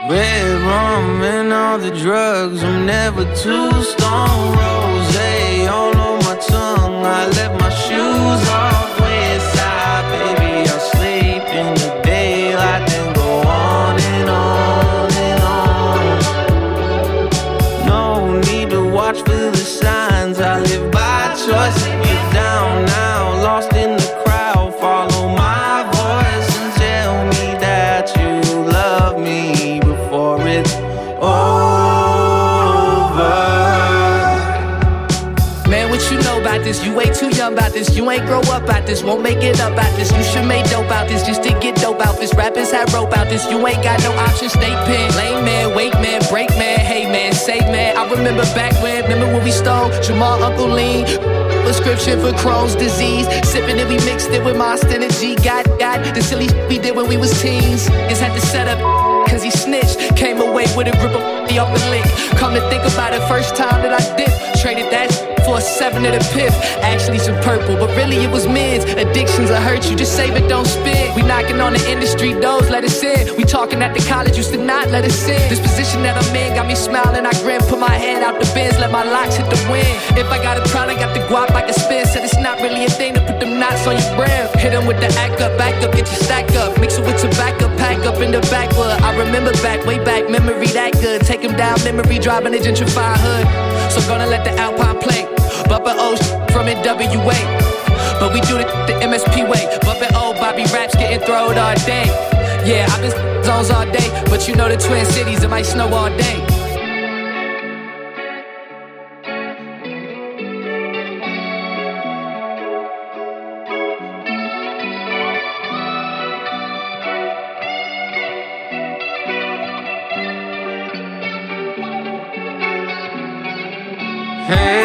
Red rum and all the drugs, I'm never too stoned. Rosé all on my tongue, I left my shoes off. West side, baby, I sleep in the daylight, then go on and on and on. No need to watch for the signs, I live by choice. If you're down now, lost in the crowd, follow my voice and tell me that you love me before it's over. Man, what you know about this? You way too young about this. You ain't grow up out this. Won't make it up out this. You should make dope out this just to get dope out this. Rappers have rope out this. You ain't got no options. Stay pinned. Lame man, wait man, break man, hey man, say man. I remember back when, remember when we stole Jamal, Uncle Lean, prescription for Crohn's disease. Sipping it, we mixed it with Monster Energy. Got the silly we did when we was teens. Just had to set up cause he snitched. Came away with a grip of off the lick. Come to think about it, first time that I dipped. Traded that for a 7 of the piff. Actually some purple, but really it was mids. Addictions will hurt you, just save it, don't spit. We knocking on the industry doors, let us in. We talking at the college, used to not let us in. This position that I'm in got me smiling, I grin. Put my hand out the bins, let my locks hit the wind. If I got a problem, got the guap, I can spin. Said it's not really a thing to put them knots on your brim. Hit them with the act up, back up, get your stack up. Mix it with tobacco, pack up in the backwood. I remember back, way back, memory that good. Take him down memory, driving a gentrified hood. So gonna let the Alpine play. Bumpin' old from NWA. But we do the MSP way. Bumpin' old Bobby raps getting throwed all day. Yeah, I've been zones all day. But you know the Twin Cities, it might snow all day. Hey